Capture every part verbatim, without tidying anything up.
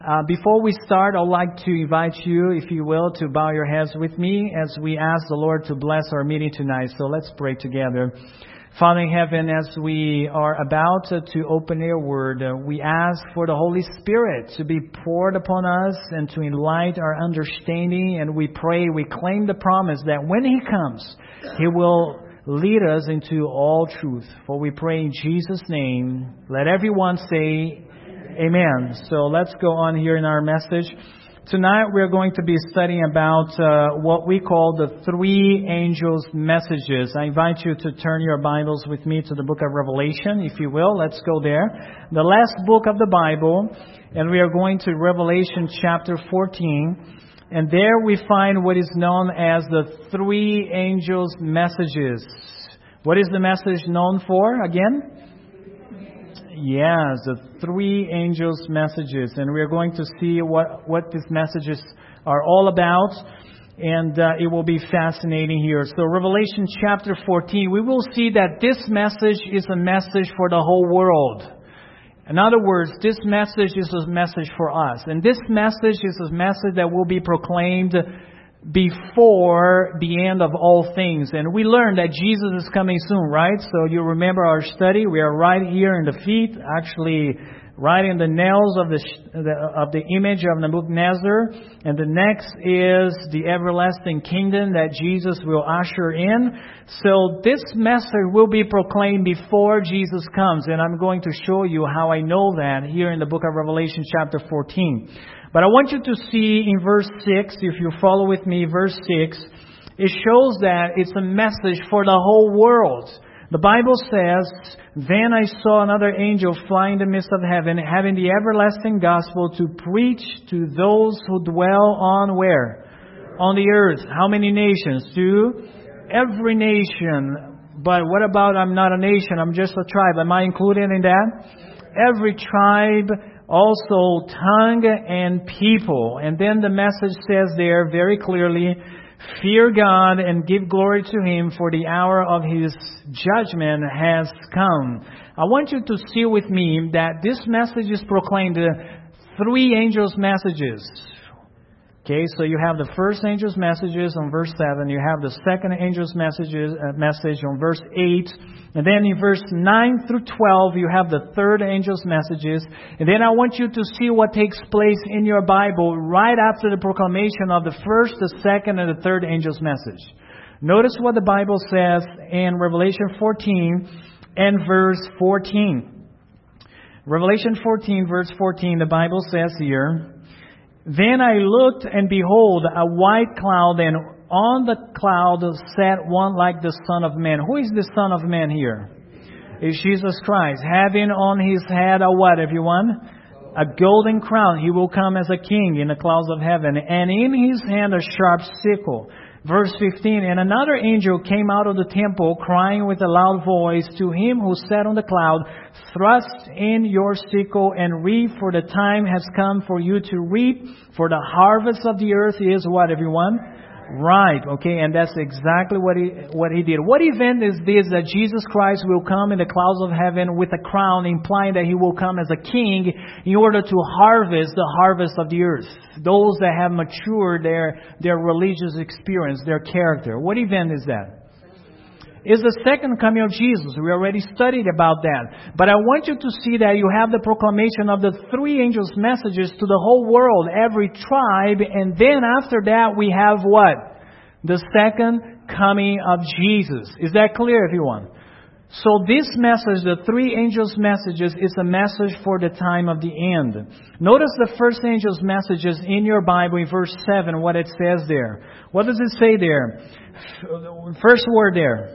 Uh, before we start, I'd like to invite you, if you will, to bow your heads with me as we ask the Lord to bless our meeting tonight. So let's pray together. Father in heaven, as we are about to open your word, uh, we ask for the Holy Spirit to be poured upon us and to enlighten our understanding. And we pray, we claim the promise that when He comes, He will lead us into all truth. For we pray in Jesus' name. Let everyone say Amen. So let's go on here in our message. Tonight we're going to be studying about uh, what we call the three angels' messages. I invite you to turn your Bibles with me to the book of Revelation, if you will. Let's go there. The last book of the Bible, and we are going to Revelation chapter fourteen. And there we find what is known as the three angels' messages. What is the message known for again? Yes, the three angels' messages. And we are going to see what, what these messages are all about. And uh, it will be fascinating here. So Revelation chapter fourteen, we will see that this message is a message for the whole world. In other words, this message is a message for us. And this message is a message that will be proclaimed before the end of all things. And we learned that Jesus is coming soon, right? So you remember our study. We are right here in the feet, actually right in the nails of the, the of the image of Nebuchadnezzar. And the next is the everlasting kingdom that Jesus will usher in. So this message will be proclaimed before Jesus comes. And I'm going to show you how I know that here in the book of Revelation chapter fourteen. But I want you to see in verse six, if you follow with me, verse six, it shows that it's a message for the whole world. The Bible says, "Then I saw another angel fly in the midst of heaven, having the everlasting gospel to preach to those who dwell on where? On the earth." How many nations? To every nation. But what about I'm not a nation, I'm just a tribe? Am I included in that? Every tribe, also tongue and people. And then the message says there very clearly, "Fear God and give glory to Him, for the hour of His judgment has come." I want you to see with me that this message is proclaimed, the three angels' messages. Okay, so you have the first angel's messages on verse seven. You have the second angel's messages, uh, message on verse eight. And then in verse nine through twelve, you have the third angel's messages. And then I want you to see what takes place in your Bible right after the proclamation of the first, the second, and the third angel's message. Notice what the Bible says in Revelation fourteen and verse fourteen. Revelation fourteen, verse fourteen, the Bible says here, "Then I looked, and behold, a white cloud, and on the cloud sat one like the Son of Man." Who is the Son of Man here? It's Jesus Christ. "Having on His head a what, everyone? A golden crown. He will come as a king in the clouds of heaven. And in His hand a sharp sickle." Verse fifteen, "And another angel came out of the temple, crying with a loud voice to him who sat on the cloud, 'Thrust in your sickle and reap, for the time has come for you to reap, for the harvest of the earth is' what, everyone? "Ripe." Okay, and that's exactly what he what he did. What event is this that Jesus Christ will come in the clouds of heaven with a crown, implying that He will come as a king in order to harvest the harvest of the earth? Those that have matured their, their religious experience, their character. What event is that? Is the second coming of Jesus. We already studied about that. But I want you to see that you have the proclamation of the three angels' messages to the whole world, every tribe, and then after that we have what? The second coming of Jesus. Is that clear, everyone? So this message, the three angels' messages, is a message for the time of the end. Notice the first angel's messages in your Bible in verse seven, what it says there. What does it say there? First word there.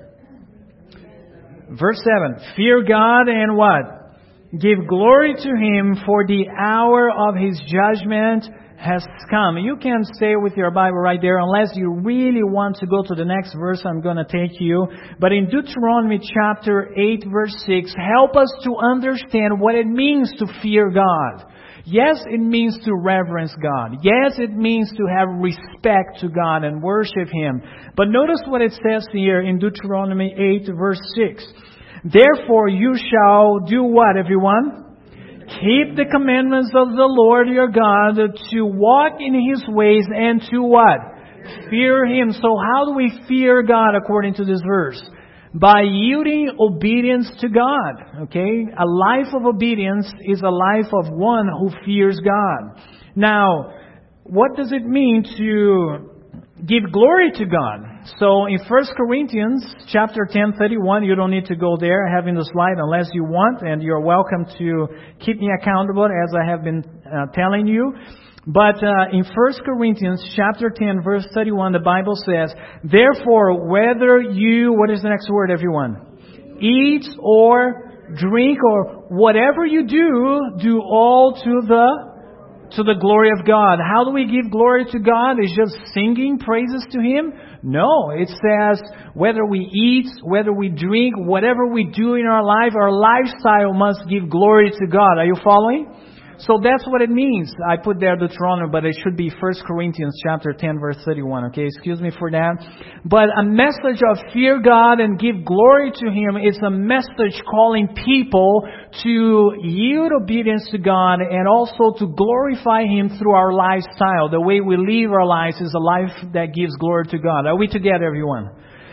Verse seven, "Fear God and what? Give glory to Him, for the hour of His judgment has come." You can stay with your Bible right there unless you really want to go to the next verse I'm going to take you. But in Deuteronomy chapter eight, verse six, help us to understand what it means to fear God. Yes, it means to reverence God. Yes, it means to have respect to God and worship Him. But notice what it says here in Deuteronomy eight, verse six. "Therefore you shall do what, everyone? Keep the commandments of the Lord your God, to walk in His ways and to what? Fear Him. So how do we fear God according to this verse? By yielding obedience to God. Okay? A life of obedience is a life of one who fears God. Now, what does it mean to give glory to God? So in First Corinthians chapter ten, thirty-one, you don't need to go there having the slide unless you want, and you're welcome to keep me accountable as I have been uh, telling you. But uh, in First Corinthians chapter ten, verse thirty-one, the Bible says, therefore, whether you, what is the next word, everyone? Eat or drink or whatever you do, do all to the to the glory of God. How do we give glory to God? Is just singing praises to Him? No, it says whether we eat, whether we drink, whatever we do in our life, our lifestyle must give glory to God. Are you following? So that's what it means. I put there Deuteronomy, but it should be First Corinthians chapter ten, verse thirty-one. Okay, excuse me for that. But a message of fear God and give glory to Him is a message calling people to yield obedience to God and also to glorify Him through our lifestyle. The way we live our lives is a life that gives glory to God. Are we together, everyone?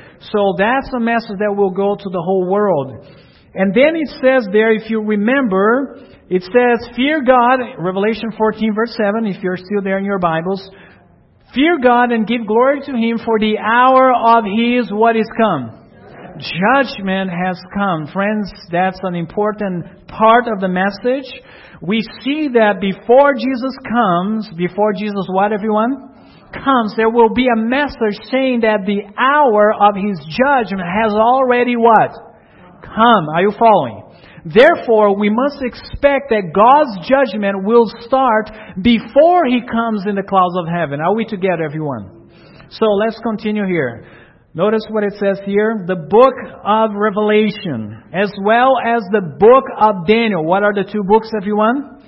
So that's a message that will go to the whole world. And then it says there, if you remember, it says, fear God, Revelation fourteen, verse seven, if you're still there in your Bibles. Fear God and give glory to Him, for the hour of His, what is come? Judgment has come. Friends, that's an important part of the message. We see that before Jesus comes, before Jesus what, everyone? Comes, there will be a message saying that the hour of His judgment has already what? Come. Are you following? Therefore, we must expect that God's judgment will start before He comes in the clouds of heaven. Are we together, everyone? So let's continue here. Notice what it says here. The book of Revelation, as well as the book of Daniel. What are the two books, everyone?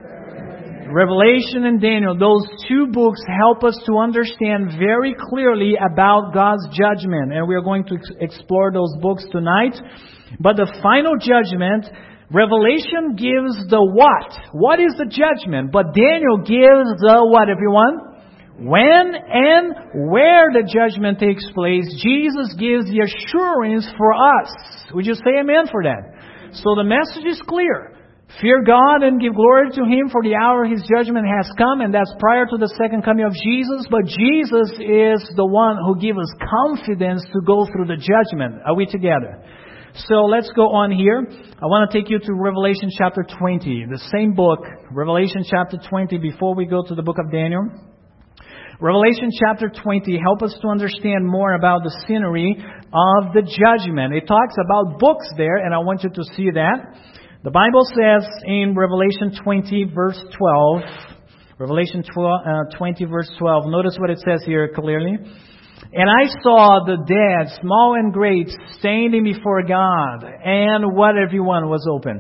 Revelation and Daniel. Those two books help us to understand very clearly about God's judgment. And we are going to explore those books tonight. But the final judgment, Revelation gives the what? What is the judgment? But Daniel gives the what, everyone? When and where the judgment takes place. Jesus gives the assurance for us. Would you say amen for that? So the message is clear. Fear God and give glory to Him, for the hour His judgment has come, and that's prior to the second coming of Jesus. But Jesus is the one who gives us confidence to go through the judgment. Are we together? So let's go on here. I want to take you to Revelation chapter twenty, the same book, Revelation chapter twenty, before we go to the book of Daniel. Revelation chapter twenty help us to understand more about the scenery of the judgment. It talks about books there, and I want you to see that. The Bible says in Revelation twenty, verse twelve, Revelation twenty, verse twelve, notice what it says here clearly. And I saw the dead, small and great, standing before God. And what, everyone, was open?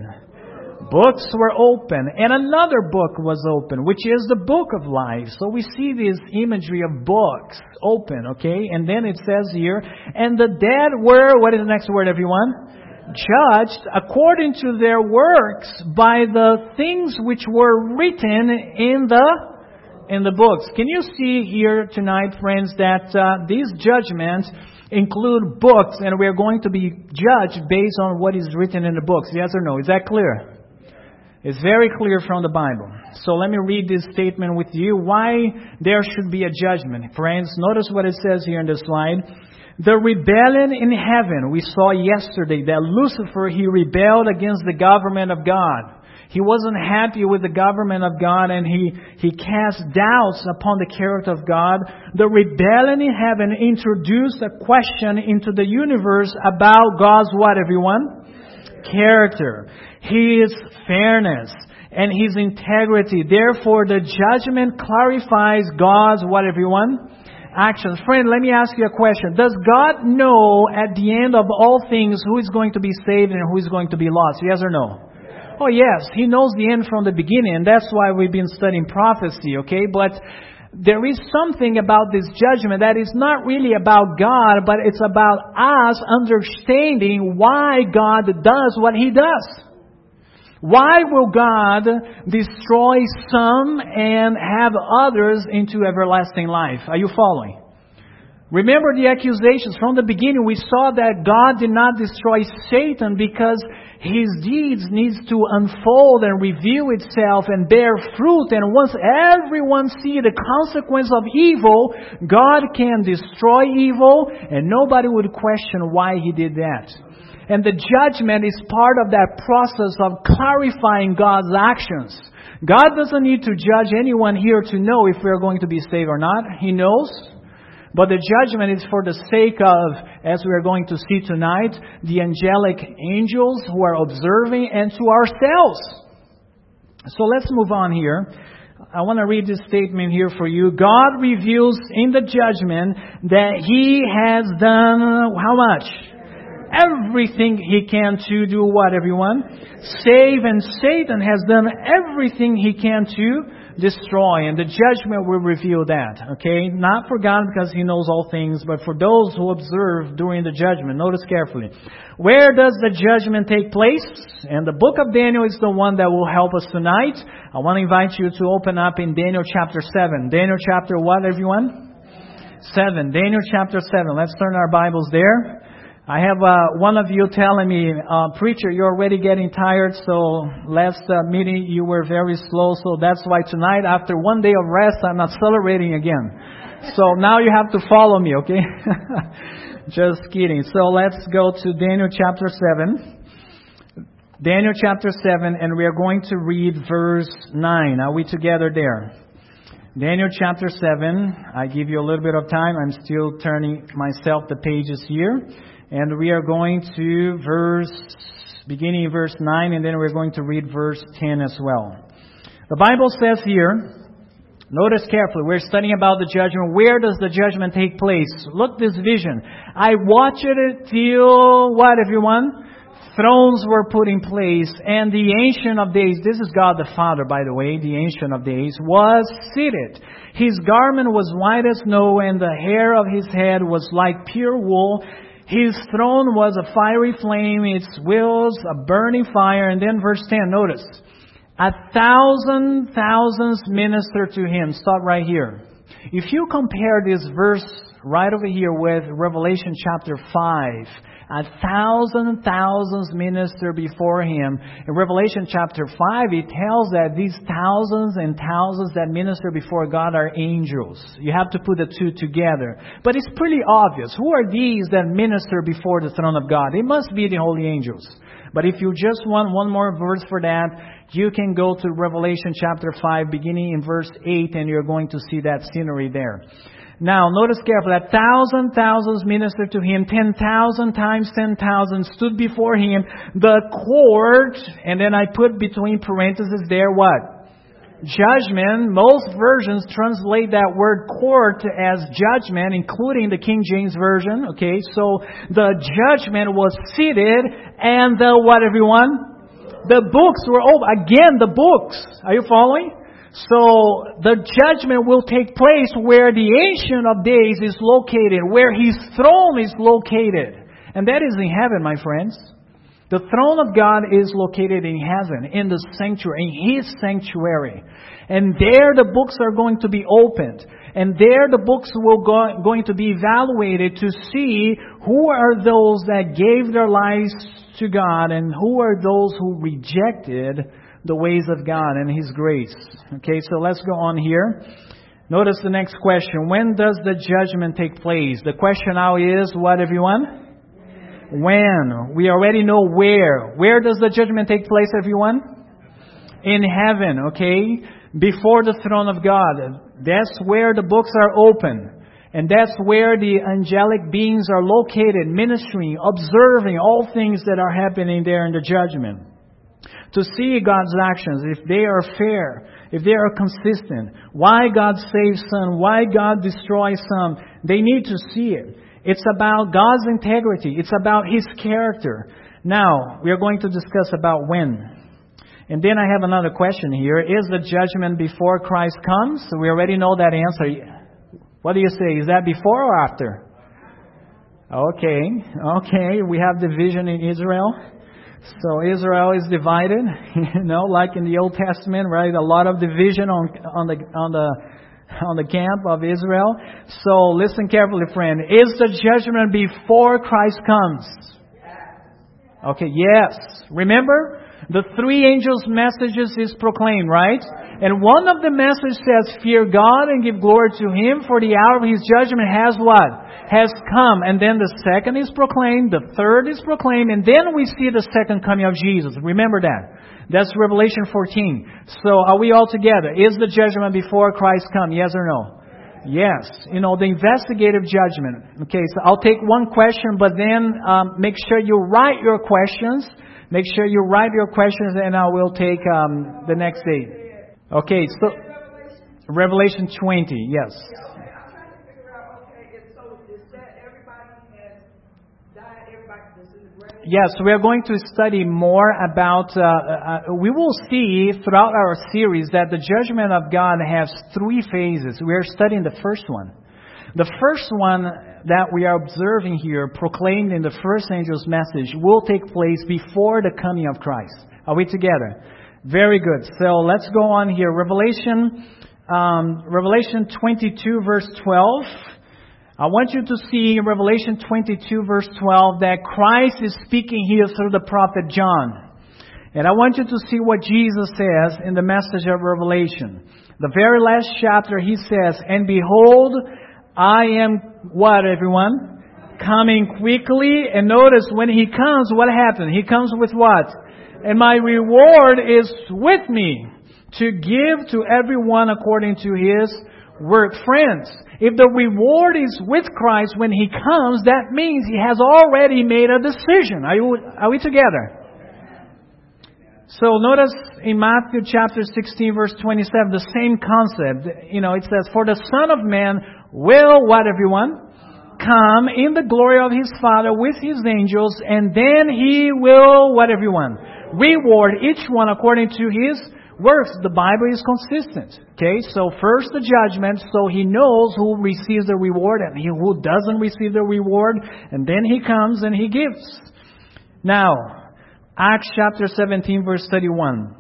Books were open. And another book was open, which is the book of life. So we see this imagery of books open, okay? And then it says here, and the dead were, what is the next word, everyone? Judged according to their works by the things which were written in the in the books. Can you see here tonight, friends, that uh, these judgments include books, and we are going to be judged based on what is written in the books? Yes or no? Is that clear? It's very clear from the Bible. So let me read this statement with you. Why there should be a judgment. Friends, notice what it says here in the slide. The rebellion in heaven. We saw yesterday that Lucifer, he rebelled against the government of God. He wasn't happy with the government of God, and he, he cast doubts upon the character of God. The rebellion in heaven introduced a question into the universe about God's what, everyone? Character. His fairness and His integrity. Therefore, the judgment clarifies God's what, everyone? Actions. Friend, let me ask you a question. Does God know at the end of all things who is going to be saved and who is going to be lost? Yes or no? Oh yes, He knows the end from the beginning, and that's why we've been studying prophecy, okay? But there is something about this judgment that is not really about God, but it's about us understanding why God does what He does. Why will God destroy some and have others into everlasting life? Are you following? Remember the accusations. From the beginning, we saw that God did not destroy Satan because his deeds needs to unfold and reveal itself and bear fruit. And once everyone see the consequence of evil, God can destroy evil and nobody would question why he did that. And the judgment is part of that process of clarifying God's actions. God doesn't need to judge anyone here to know if we're going to be saved or not. He knows. But the judgment is for the sake of, as we are going to see tonight, the angelic angels who are observing and to ourselves. So let's move on here. I want to read this statement here for you. God reveals in the judgment that He has done how much? Everything He can to do what, everyone? Save, and Satan has done everything he can to destroy. And the judgment will reveal that. Okay? Not for God because He knows all things, but for those who observe during the judgment. Notice carefully. Where does the judgment take place? And the book of Daniel is the one that will help us tonight. I want to invite you to open up in Daniel chapter seven. Daniel chapter what, everyone? seven. Daniel chapter seven. Let's turn our Bibles there. I have uh, one of you telling me, uh, preacher, you're already getting tired, so last uh, meeting you were very slow, so that's why tonight, after one day of rest, I'm accelerating again. So now you have to follow me, okay? Just kidding. So let's go to Daniel chapter seven. Daniel chapter seven, and we are going to read verse nine. Are we together there? Daniel chapter seven. I give you a little bit of time. I'm still turning myself the pages here. And we are going to verse, beginning in verse nine, and then we're going to read verse ten as well. The Bible says here, notice carefully, we're studying about the judgment. Where does the judgment take place? Look this vision. I watched it till, what everyone? Thrones were put in place, and the Ancient of Days, this is God the Father, by the way, the Ancient of Days, was seated. His garment was white as snow, and the hair of his head was like pure wool. His throne was a fiery flame, its wheels a burning fire. And then verse ten, notice. A thousand thousands minister to him. Stop right here. If you compare this verse right over here with Revelation chapter five, a thousand thousands minister before him. In Revelation chapter five, it tells that these thousands and thousands that minister before God are angels. You have to put the two together. But it's pretty obvious. Who are these that minister before the throne of God? It must be the holy angels. But if you just want one more verse for that, you can go to Revelation chapter five, beginning in verse eight, and you're going to see that scenery there. Now, notice carefully, a thousand thousands ministered to him, ten thousand times ten thousand stood before him. The court, and then I put between parentheses there what? Judgment. Most versions translate that word court as judgment, including the King James Version. Okay, so the judgment was seated, and the what, everyone? The books were open. Again, the books. Are you following? So the judgment will take place where the Ancient of Days is located, where His throne is located. And that is in heaven, my friends. The throne of God is located in heaven, in the sanctuary, in His sanctuary. And there the books are going to be opened. And there the books will go, going to be evaluated to see who are those that gave their lives to God and who are those who rejected the ways of God and His grace. Okay, so let's go on here. Notice the next question. When does the judgment take place? The question now is, what, everyone? When? We already know where. Where does the judgment take place, everyone? In heaven, okay? Before the throne of God. That's where the books are open. And that's where the angelic beings are located, ministering, observing all things that are happening there in the judgment. To see God's actions, if they are fair, if they are consistent, why God saves some, why God destroys some, they need to see it. It's about God's integrity. It's about His character. Now, we are going to discuss about when. And then I have another question here. Is the judgment before Christ comes? We already know that answer. What do you say? Is that before or after? Okay, okay. We have division in Israel. So Israel is divided, you know, like in the Old Testament, right? A lot of division on on the on the on the camp of Israel. So listen carefully, friend. Is the judgment before Christ comes? Okay, yes. Remember, the three angels' messages is proclaimed, right? And one of the messages says, fear God and give glory to Him, for the hour of His judgment has what? Has come. And then the second is proclaimed, the third is proclaimed, and then we see the second coming of Jesus. Remember that. That's Revelation fourteen. So are we all together? Is the judgment before Christ come? Yes or no? Yes. You know, the investigative judgment. Okay, so I'll take one question, but then um, make sure you write your questions. Make sure you write your questions, and I will take um, the next day. Okay, so Revelation twenty, yes. Yes, we are going to study more about, uh, uh, we will see throughout our series that the judgment of God has three phases. We are studying the first one. The first one that we are observing here, proclaimed in the first angel's message, will take place before the coming of Christ. Are we together? Very good. So let's go on here. Revelation, um, Revelation twenty-two, verse twelve. I want you to see in Revelation twenty-two, verse twelve, that Christ is speaking here through the prophet John. And I want you to see what Jesus says in the message of Revelation. The very last chapter, He says, and behold, I am what, everyone? Coming quickly. And notice when He comes, what happened? He comes with what? And my reward is with me to give to everyone according to his work. Friends, if the reward is with Christ when He comes, that means He has already made a decision. Are you, are we together? So notice in Matthew chapter sixteen, verse twenty-seven, the same concept. You know, it says, for the Son of Man will, what everyone? Come in the glory of His Father with His angels, and then He will, what everyone? Reward each one according to his works. The Bible is consistent. Okay, so first the judgment, so He knows who receives the reward and who doesn't receive the reward, and then He comes and He gives. Now, Acts chapter seventeen, verse thirty-one.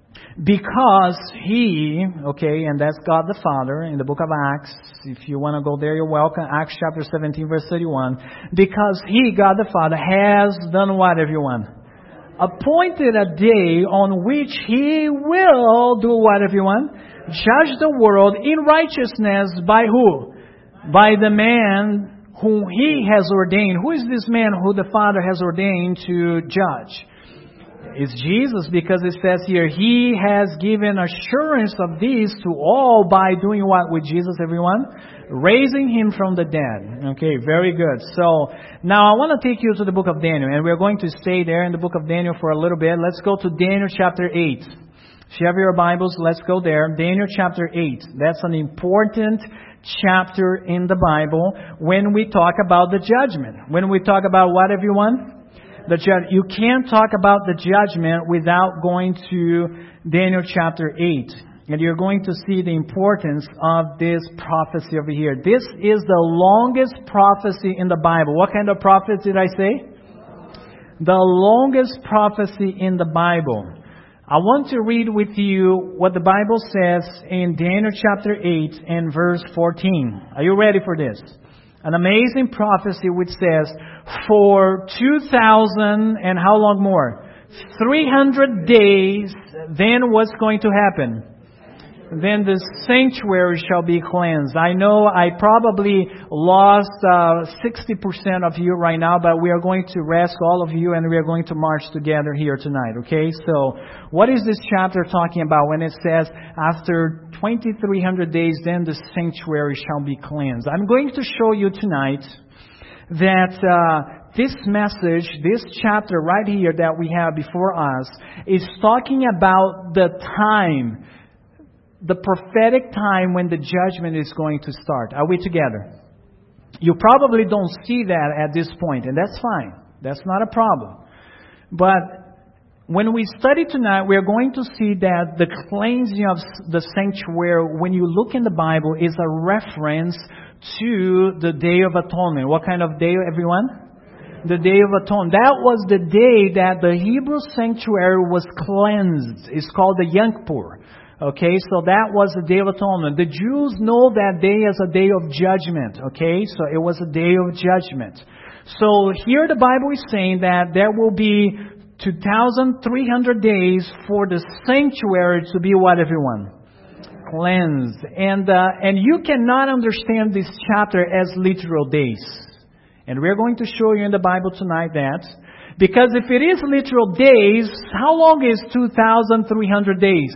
Because He, okay, and that's God the Father in the book of Acts. If you want to go there, you're welcome. Acts chapter seventeen, verse thirty-one. Because He, God the Father, has done what, everyone? Appointed a day on which He will do what, everyone? Judge the world in righteousness by who? By the man whom He has ordained. Who is this man who the Father has ordained to judge? It's Jesus, because it says here, He has given assurance of these to all by doing what with Jesus, everyone? Raising Him from the dead. Okay, very good. So, now I want to take you to the book of Daniel, and we're going to stay there in the book of Daniel for a little bit. Let's go to Daniel chapter eight. If you have your Bibles, let's go there. Daniel chapter eight. That's an important chapter in the Bible when we talk about the judgment. When we talk about what, everyone? The judge. You can't talk about the judgment without going to Daniel chapter eight. And you're going to see the importance of this prophecy over here. This is the longest prophecy in the Bible. What kind of prophecy did I say? The longest prophecy in the Bible. I want to read with you what the Bible says in Daniel chapter eight and verse fourteen. Are you ready for this? An amazing prophecy which says, for two thousand and how long more? three hundred days, then what's going to happen? Then the sanctuary shall be cleansed. I know I probably lost uh, sixty percent of you right now, but we are going to rest all of you and we are going to march together here tonight, okay? So, what is this chapter talking about when it says, after twenty-three hundred days, then the sanctuary shall be cleansed? I'm going to show you tonight that uh, this message, this chapter right here that we have before us, is talking about the time, the prophetic time when the judgment is going to start. Are we together? You probably don't see that at this point, and that's fine. That's not a problem. But when we study tonight, we are going to see that the cleansing of the sanctuary, when you look in the Bible, is a reference to the Day of Atonement. What kind of day, everyone? The Day of Atonement. That was the day that the Hebrew sanctuary was cleansed. It's called the Yom Kippur. Okay, so that was the Day of Atonement. The Jews know that day as a day of judgment. Okay, so it was a day of judgment. So here the Bible is saying that there will be two thousand three hundred days for the sanctuary to be what, everyone? Cleansed. And, uh, and you cannot understand this chapter as literal days. And we're going to show you in the Bible tonight that. Because if it is literal days, how long is two thousand three hundred days?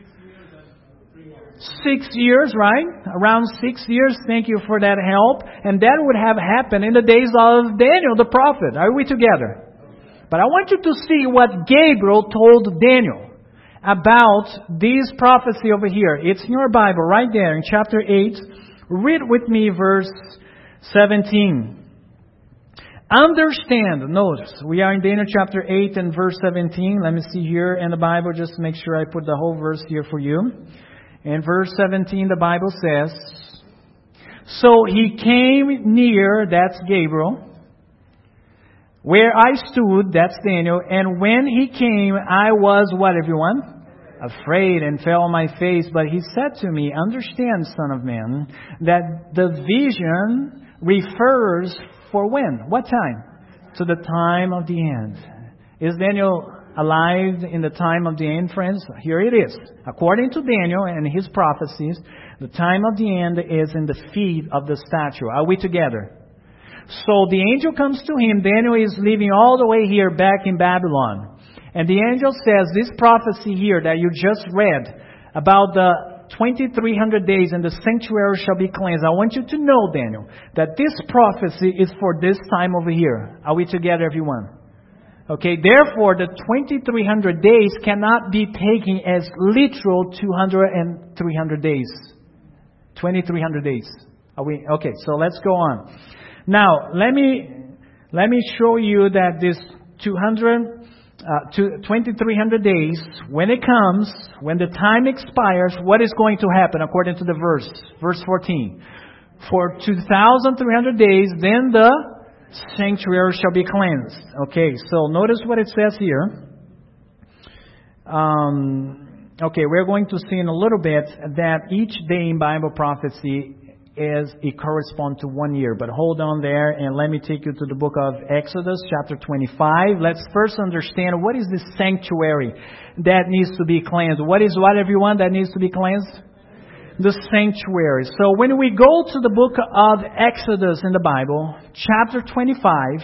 Six years, right? Around six years. Thank you for that help. And that would have happened in the days of Daniel the prophet. Are we together? But I want you to see what Gabriel told Daniel about this prophecy over here. It's in your Bible right there in chapter eight. Read with me verse seventeen. Understand, notice, we are in Daniel chapter eight and verse seventeen. Let me see here in the Bible, just to make sure I put the whole verse here for you. In verse seventeen, the Bible says, so he came near, that's Gabriel, where I stood, that's Daniel, and when he came, I was, what, everyone? Afraid and fell on my face. But he said to me, understand, son of man, that the vision refers for when? What time? To the time of the end. Is Daniel alive in the time of the end, friends? Here it is. According to Daniel and his prophecies, the time of the end is in the feet of the statue. Are we together? So the angel comes to him. Daniel is living all the way here back in Babylon. And the angel says, this prophecy here that you just read about the twenty-three hundred days and the sanctuary shall be cleansed. I want you to know, Daniel, that this prophecy is for this time over here. Are we together, everyone? Okay, therefore, the twenty-three hundred days cannot be taken as literal two hundred and three hundred days. twenty-three hundred days. Are we? Okay, so let's go on. Now, let me, let me show you that this two hundred, uh, twenty-three hundred days, when it comes, when the time expires, what is going to happen according to the verse? Verse fourteen. For two thousand three hundred days, then the sanctuary shall be cleansed. Okay, so notice what it says here. Um, okay, we're going to see in a little bit that each day in Bible prophecy is it corresponds to one year. But hold on there and let me take you to the book of Exodus, chapter twenty-five. Let's first understand what is this sanctuary that needs to be cleansed. What is what, everyone, that needs to be cleansed? The sanctuary. So when we go to the book of Exodus in the Bible, chapter twenty-five,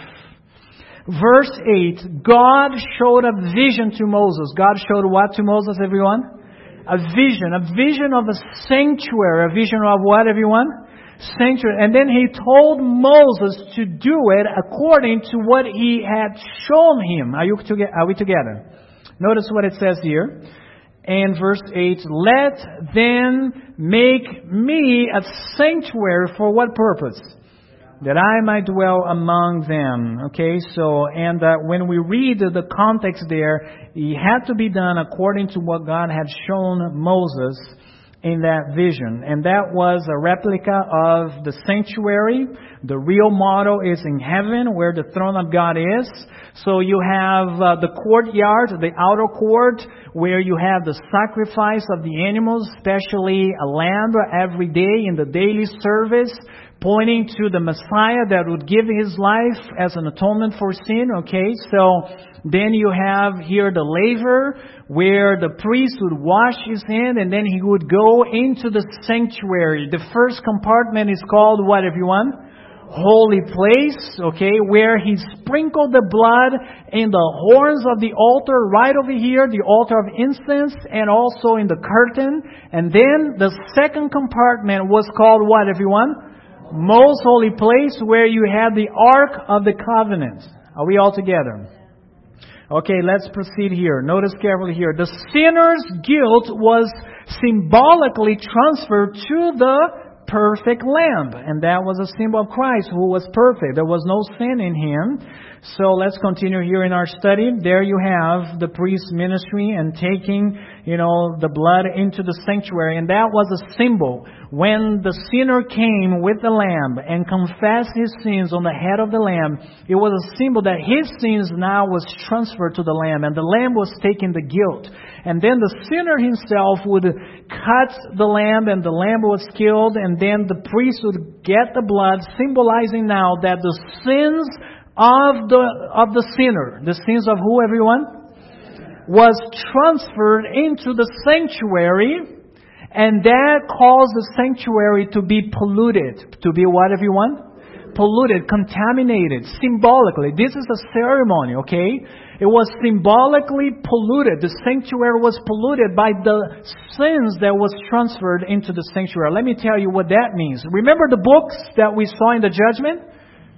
verse eight, God showed a vision to Moses. God showed what to Moses, everyone? A vision. A vision of a sanctuary. A vision of what, everyone? Sanctuary. And then He told Moses to do it according to what He had shown him. Are you together? Are we together? Notice what it says here. And verse eight, let them make me a sanctuary for what purpose? That I might dwell among them. Okay, so, and uh, when we read the context there, it had to be done according to what God had shown Moses in that vision. And that was a replica of the sanctuary. The real model is in heaven where the throne of God is. So you have uh, the courtyard, the outer court, where you have the sacrifice of the animals, especially a lamb every day in the daily service, pointing to the Messiah that would give His life as an atonement for sin. Okay, so then you have here the laver, where the priest would wash his hand and then he would go into the sanctuary. The first compartment is called what, everyone? Holy place, okay, where he sprinkled the blood in the horns of the altar right over here, the altar of incense, and also in the curtain. And then the second compartment was called what, everyone? Most holy place, where you had the Ark of the Covenant. Are we all together? Okay, let's proceed here. Notice carefully here. The sinner's guilt was symbolically transferred to the perfect lamb. And that was a symbol of Christ, who was perfect. There was no sin in Him. So let's continue here in our study. There you have the priest's ministry and taking, you know, the blood into the sanctuary. And that was a symbol. when the sinner came with the lamb and confessed his sins on the head of the lamb, it was a symbol that his sins now was transferred to the lamb, and the lamb was taking the guilt. And then the sinner himself would cut the lamb, and the lamb was killed, and then the priest would get the blood, symbolizing now that the sins of the of the sinner, the sins of who, everyone? Was transferred into the sanctuary, and that caused the sanctuary to be polluted. To be what, everyone? Polluted, contaminated, symbolically. This is a ceremony, okay? It was symbolically polluted. The sanctuary was polluted by the sins that was transferred into the sanctuary. Let me tell you what that means. Remember the books that we saw in the judgment?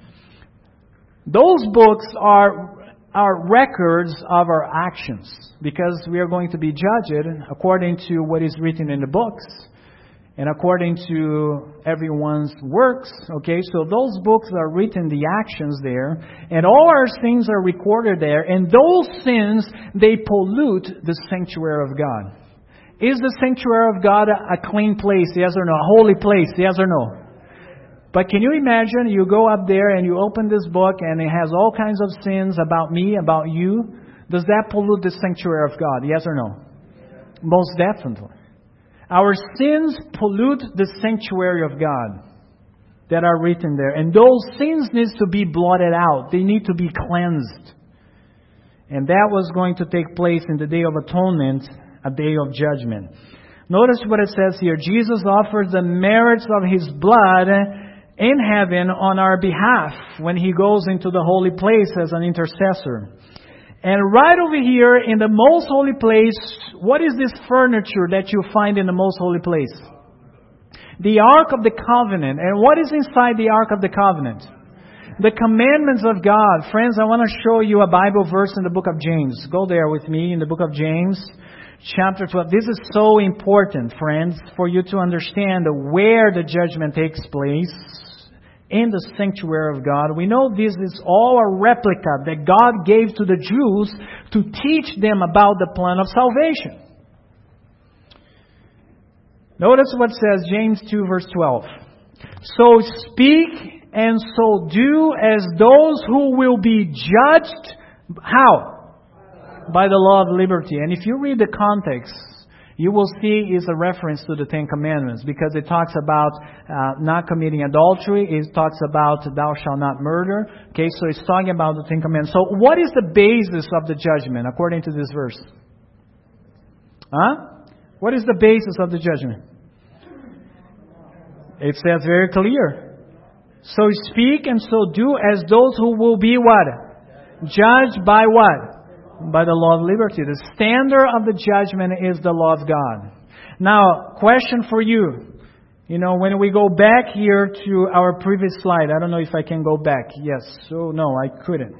Those books are are records of our actions, because we are going to be judged according to what is written in the books and according to everyone's works. Okay, so those books are written, the actions there, and all our sins are recorded there, and those sins, they pollute the sanctuary of God. Is the sanctuary of God a clean place? Yes or no? A holy place? Yes or no? But can you imagine, you go up there and you open this book and it has all kinds of sins about me, about you. Does that pollute the sanctuary of God? Yes or no? Most definitely. Our sins pollute the sanctuary of God that are written there. And those sins need to be blotted out. They need to be cleansed. And that was going to take place in the Day of Atonement, a day of judgment. Notice what it says here. Jesus offers the merits of His blood in heaven on our behalf when He goes into the holy place as an intercessor. And right over here in the most holy place, what is this furniture that you find in the most holy place? The Ark of the Covenant. And what is inside the Ark of the Covenant? The commandments of God. Friends, I want to show you a Bible verse in the book of James. Go there with me in the book of James, chapter twelve. This is so important, friends, for you to understand where the judgment takes place in the sanctuary of God. We know this is all a replica that God gave to the Jews to teach them about the plan of salvation. Notice what says James two verse twelve. So speak and so do as those who will be judged. How? By the law of liberty. And if you read the context, you will see is a reference to the Ten Commandments, because it talks about uh, not committing adultery. It talks about thou shalt not murder. Okay, so it's talking about the Ten Commandments. So what is the basis of the judgment according to this verse? Huh? What is the basis of the judgment? It says very clear. So speak and so do as those who will be what? Judged by what? By the law of liberty. The standard of the judgment is the law of God. Now, question for you. You know, when we go back here to our previous slide, I don't know if I can go back. Yes. So, no, I couldn't.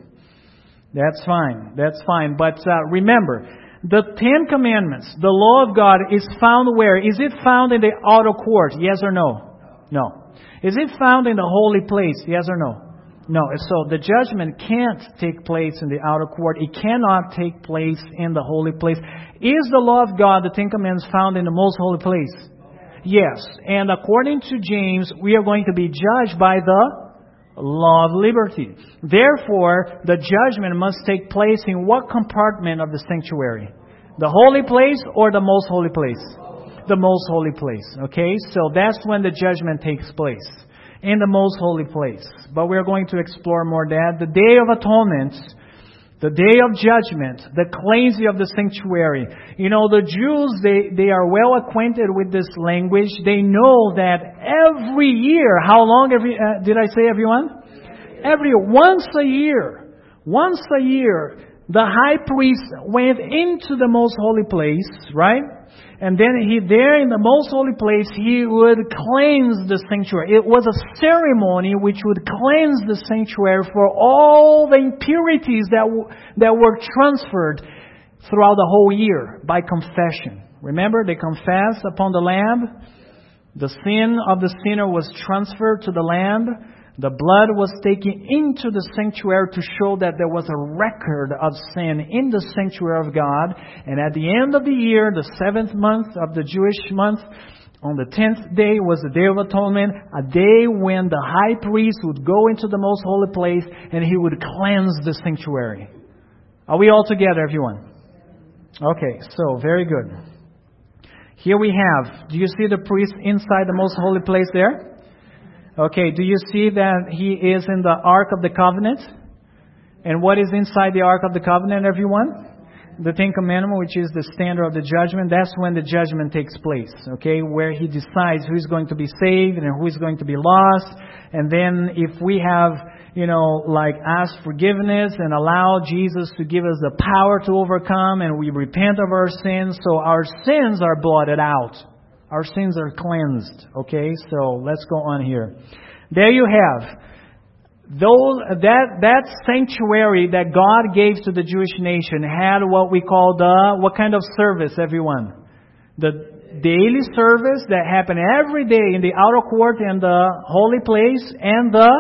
That's fine. That's fine. But uh, remember, the Ten Commandments, the law of God, is found where? Is it found in the outer court? Yes or no? No. Is it found in the holy place? Yes or no? No. So the judgment can't take place in the outer court. It cannot take place in the holy place. Is the law of God, the Ten Commandments, found in the most holy place? Yes. And according to James, we are going to be judged by the law of liberty. Therefore, the judgment must take place in what compartment of the sanctuary? The holy place or the most holy place? The most holy place. Okay? So that's when the judgment takes place. In the most holy place. But we're going to explore more that. The Day of Atonement, the Day of Judgment, the cleansing of the sanctuary. You know, the Jews, they, they are well acquainted with this language. They know that every year, how long every, uh, did I say everyone? Every, once a year, once a year, the high priest went into the most holy place, right? And then he, there in the most holy place, he would cleanse the sanctuary. It was a ceremony which would cleanse the sanctuary for all the impurities that, w- that were transferred throughout the whole year by confession. Remember, they confessed upon the lamb. The sin of the sinner was transferred to the lamb. The blood was taken into the sanctuary to show that there was a record of sin in the sanctuary of God. And at the end of the year, the seventh month of the Jewish month, On the tenth day was the Day of Atonement, a day when the high priest would go into the most holy place and he would cleanse the sanctuary. Are we all together, everyone? Okay, so very good. Here we have, do you see the priest inside the most holy place there? Okay, do you see that he is in the Ark of the Covenant? And what is inside the Ark of the Covenant, everyone? The Ten Commandments, which is the standard of the judgment. That's when the judgment takes place, okay? Where he decides who is going to be saved and who is going to be lost. And then if we have, you know, like asked forgiveness and allow Jesus to give us the power to overcome, and we repent of our sins, so our sins are blotted out. Our sins are cleansed, okay? So let's go on here. There you have. Those, that, that sanctuary that God gave to the Jewish nation had what we call the, what kind of service, everyone? The daily service that happened every day in the outer court and the holy place, and the,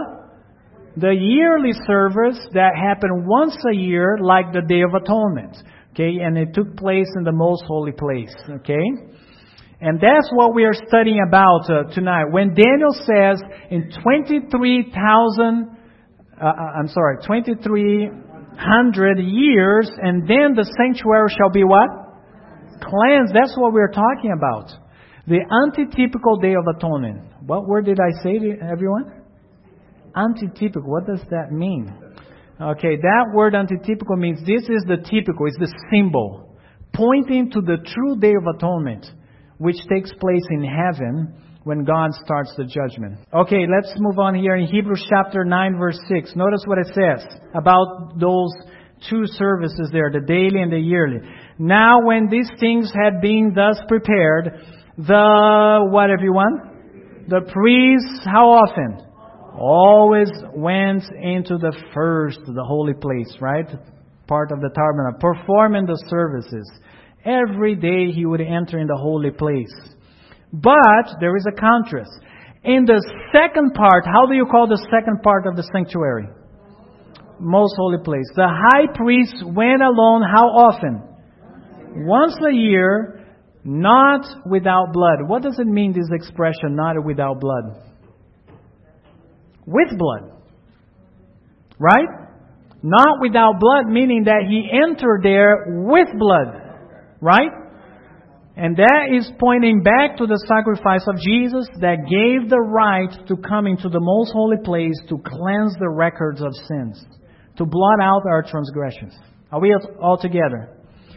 the yearly service that happened once a year, like the Day of Atonement. Okay, and it took place in the most holy place. Okay? And that's what we are studying about uh, tonight. When Daniel says in twenty-three thousand Uh, I'm sorry, twenty-three hundred years, and then the sanctuary shall be what? Cleansed. That's what we're talking about. The antitypical Day of Atonement. What word did I say to everyone? Antitypical. What does that mean? Okay, that word antitypical means this is the typical, it's the symbol, pointing to the true Day of Atonement, which takes place in heaven when God starts the judgment. Okay, let's move on here in Hebrews chapter nine, verse six. Notice what it says about those two services there, the daily and the yearly. Now when these things had been thus prepared, the, what everyone? The priests, how often? Always went into the first, the holy place, right? Part of the tabernacle, performing the services. Every day he would enter in the holy place. But there is a contrast. In the second part, how do you call the second part of the sanctuary? Most holy place. The high priest went alone how often? Once a year, not without blood. What does it mean, this expression, not without blood? With blood. Right? Not without blood, meaning that he entered there with blood. Right? And that is pointing back to the sacrifice of Jesus that gave the right to come into the most holy place to cleanse the records of sins, to blot out our transgressions. Are we all together?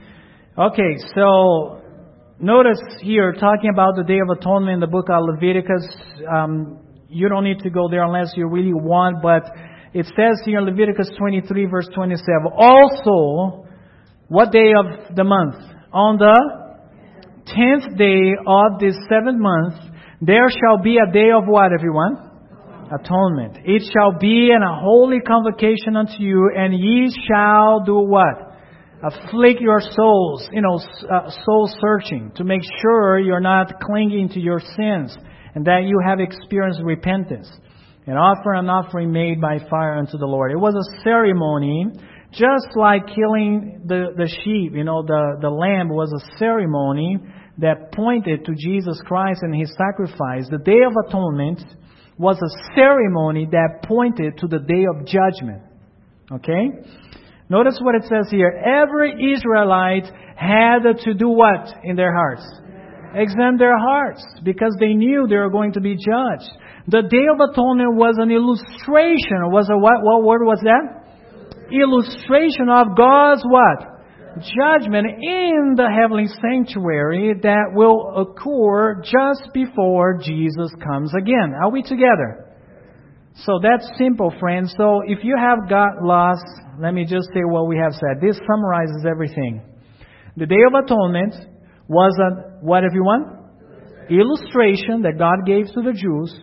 Okay, so notice here, talking about the Day of Atonement in the book of Leviticus. Um, you don't need to go there unless you really want, but it says here in Leviticus twenty-three, verse twenty-seven, also, what day of the month? On the tenth day of this seventh month, there shall be a day of what, everyone? Atonement. It shall be an a holy convocation unto you, and ye shall do what? Afflict your souls, you know, uh, soul searching, to make sure you're not clinging to your sins, and that you have experienced repentance. And offer an offering made by fire unto the Lord. It was a ceremony, just like killing the, the sheep, you know, the, the lamb was a ceremony that pointed to Jesus Christ and His sacrifice. The Day of Atonement was a ceremony that pointed to the Day of Judgment. Okay? Notice what it says here. Every Israelite had to do what in their hearts? Examine their hearts, because they knew they were going to be judged. The Day of Atonement was an illustration. Was a what? What word was that? Illustration of God's what? Judgment in the heavenly sanctuary that will occur just before Jesus comes again. Are we together? So that's simple, friends. So if you have got lost, let me just say what we have said. This summarizes everything. The Day of Atonement was a, what everyone? Illustration that God gave to the Jews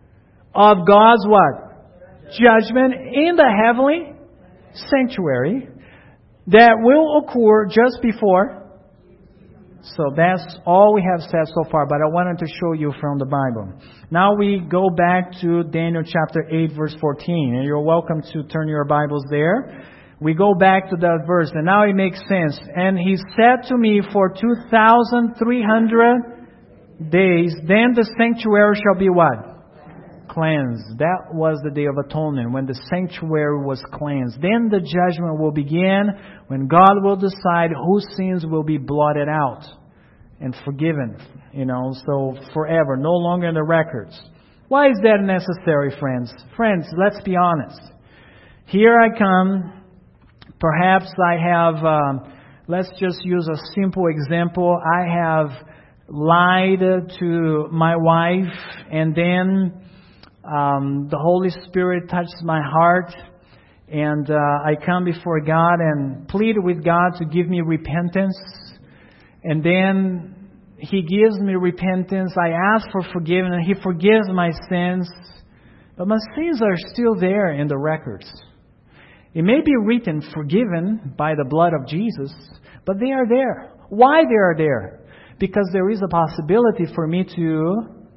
of God's what? Judgment in the heavenly sanctuary that will occur just before. So that's all we have said so far, but I wanted to show you from the Bible. Now we go back to Daniel chapter eight, verse fourteen, and you're welcome to turn your Bibles there. We go back to that verse, and now it makes sense. And he said to me, for two thousand three hundred days, then the sanctuary shall be what? Cleansed. That was the Day of Atonement, when the sanctuary was cleansed. Then the judgment will begin, when God will decide whose sins will be blotted out and forgiven, you know, so forever, no longer in the records. Why is that necessary, friends? Friends, let's be honest. Here I come. Perhaps I have, um, let's just use a simple example. I have lied to my wife, and then um, the Holy Spirit touched my heart, and uh, I come before God and plead with God to give me repentance. And then He gives me repentance. I ask for forgiveness, and He forgives my sins. But my sins are still there in the records. It may be written, forgiven by the blood of Jesus, but they are there. Why they are there? Because there is a possibility for me to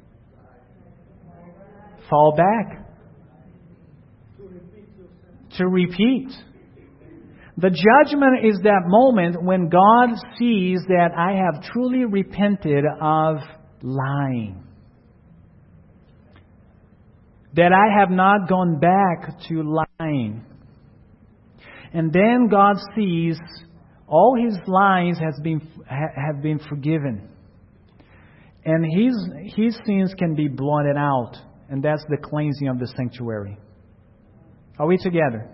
fall back. To repeat. The judgment is that moment when God sees that I have truly repented of lying. That I have not gone back to lying. And then God sees all his lies has been have been forgiven. And his his sins can be blotted out. And that's the cleansing of the sanctuary. Are we together?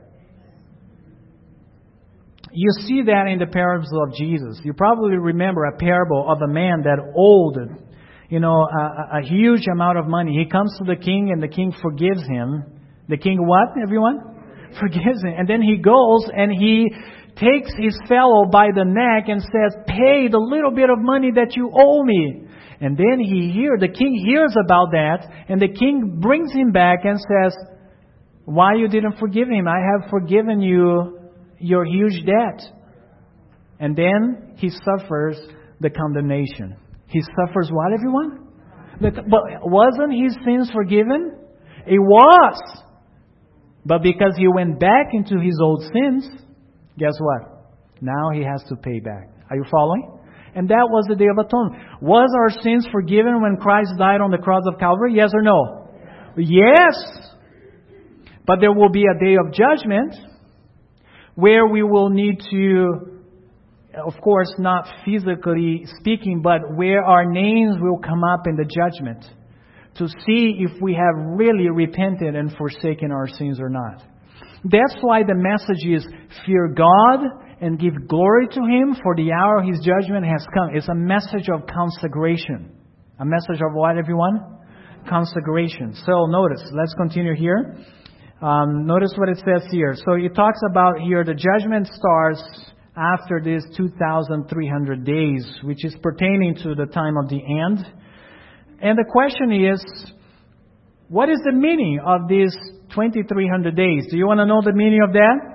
You see that in the parables of Jesus. You probably remember a parable of a man that owed, you know, a, a huge amount of money. He comes to the king and the king forgives him. The king what, everyone? Forgives him. And then he goes and he takes his fellow by the neck and says, pay the little bit of money that you owe me. And then he hear the king hears about that, and the king brings him back and says, why you didn't forgive him? I have forgiven you your huge debt. And then he suffers the condemnation. He suffers what, everyone? The, but wasn't his sins forgiven? It was. But because he went back into his old sins, guess what? Now he has to pay back. Are you following? And that was the Day of Atonement. Was our sins forgiven when Christ died on the cross of Calvary? Yes or no? Yes. But there will be a day of judgment where we will need to, of course, not physically speaking, but where our names will come up in the judgment to see if we have really repented and forsaken our sins or not. That's why the message is fear God and give glory to Him, for the hour of His judgment has come. It's a message of consecration. A message of what, everyone? Consecration. So notice, let's continue here. Um, notice what it says here. So it talks about here the judgment starts after this two thousand three hundred days, which is pertaining to the time of the end. And the question is, what is the meaning of these twenty-three hundred days? Do you want to know the meaning of that?